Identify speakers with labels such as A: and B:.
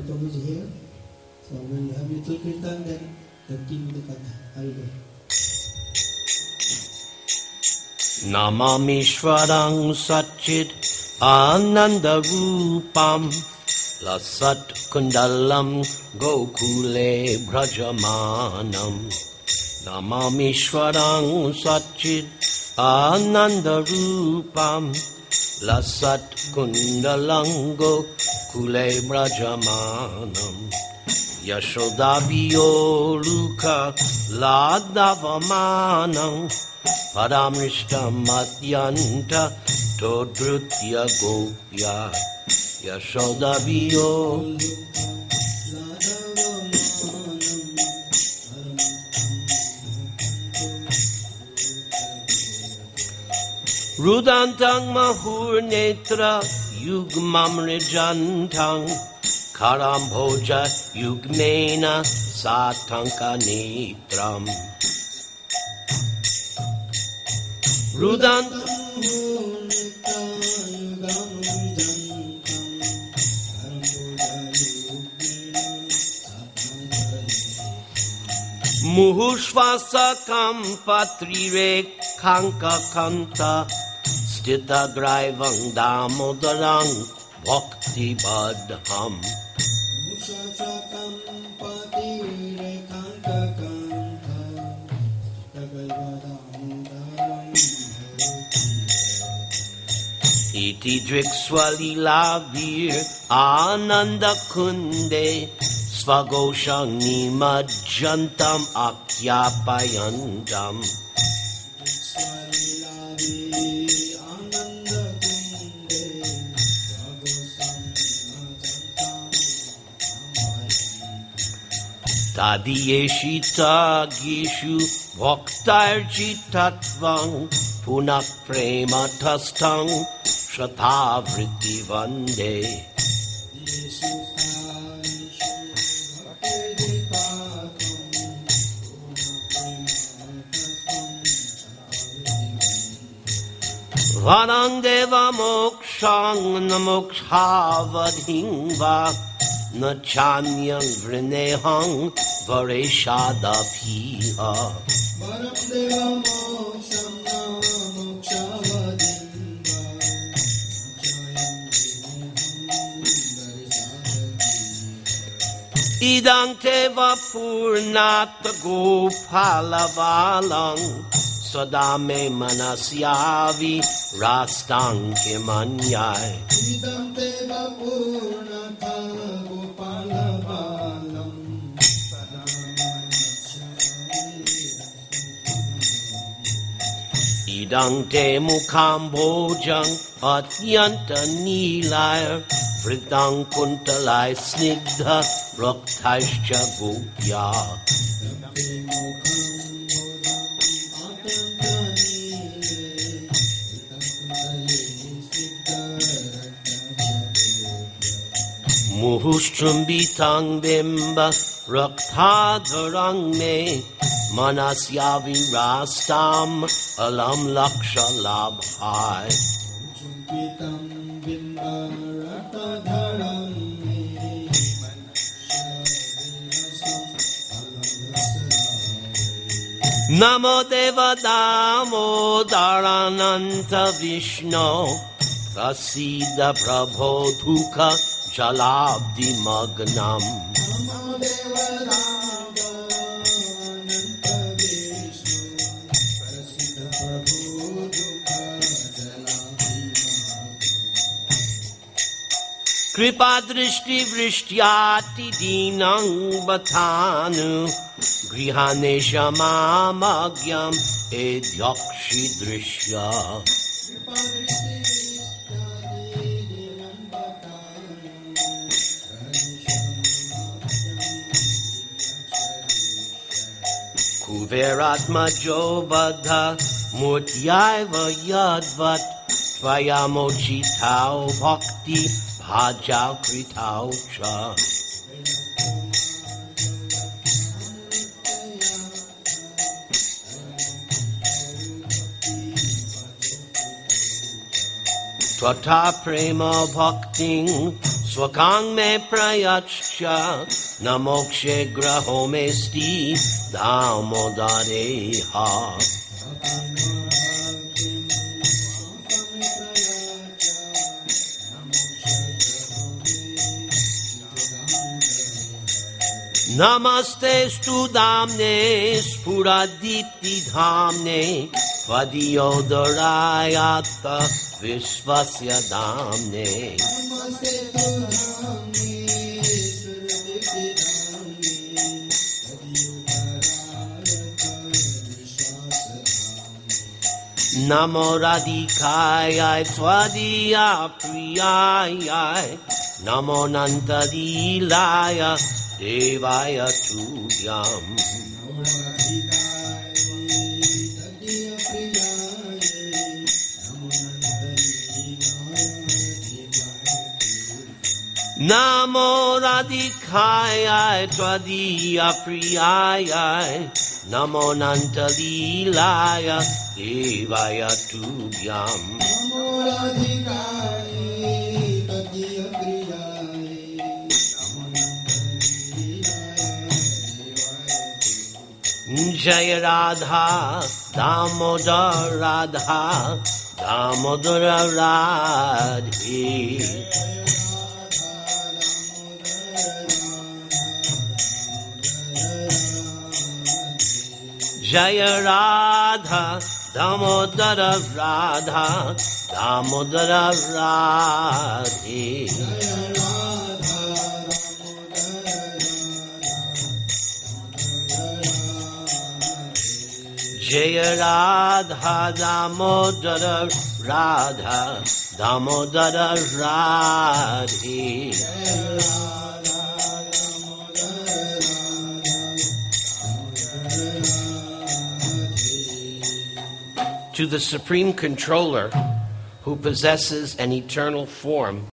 A: Prabhuji here. So when you have little kirtan, then continue the katha. Haribo.
B: Namamishwarang Satchit Ananda Rupam Lasat Kundalam Gokule Brajamanam. Namamishwarang Satchit Ananda Rupam Lasat Kundalam Gokule Brajamanam. Yashodabhiyo Luka Ladavamanam Padamrishta Madhyanta Todrutya Gopya Yashodabhiyo Rudantang Mahurnetra Yugmam Rijantang Karambhoja Yugmena Satanka Netram Rudant Muhushvasakam Patrire Kanka Kanta Stita Graivang Damodarang Bhakti Badham Iti Drikswalilavir Ananda Kunde Svagoshang Nimajjantam Akyapayantam Tadiyeshita Gishu Bhaktarjitatvang Punak Prema Tastang Shatavriti Vande Vanang Deva Mokshang Namokshavadhingva Nachanyang Vrinehang Vareshadapiha Vanang Deva Mokshang Idang Teva Purnata Gopalavalang Sadame Manasyavi Rastang Kimanyai Idang Teva Purnata Gopalavalang Idang Te Mukambojang Atyanta Nilayar Vritang Kuntalai Snigdha Raktaishcha Gopya Muhushchumbitang Bimba Raktadharang Me Manasyavi Rastam Alam Laksha Labhai Namo Deva Damo Dharananta Vishnu Prasida Prabho Dhuka Jalabdi Magnam Namo Deva Damo Dharananta Vishnu Prasida Prabho Dhuka Jalabdi Magnam Kripa Drishti Vrishyati Dinang Batanu Grihane Shamamagyam Edyakshi Drishya Kuveratma Jobadha Murtyaiva Yadvat Tvayamochi Tau Bhakti Bhajau Kritau Cha Twata Prema Bhakting Swakang me prayachcha namokshe graho me sti damodare ha. Namaste stu damne spuraditi dhamne Vadiyodorayata Vishvasya damne.
A: Namaste tu dhamne spuraditi dhamne
B: Namo radhikaya tvadiya priyaya Namo nantadilaya devaya tudyam. Namo radhikaya tvadiya priyaya Namo nantadilaya devaya tudyam.
A: Namo radhikaya tvadiya priyaya
B: Jaya Radha Damodar Radha Damodara Radhe. Jaya Radha Damodara Radha Damodara Radhe. Jaya Radha Damodara Radha Damodara Radhe. To the Supreme Controller, who possesses an eternal form,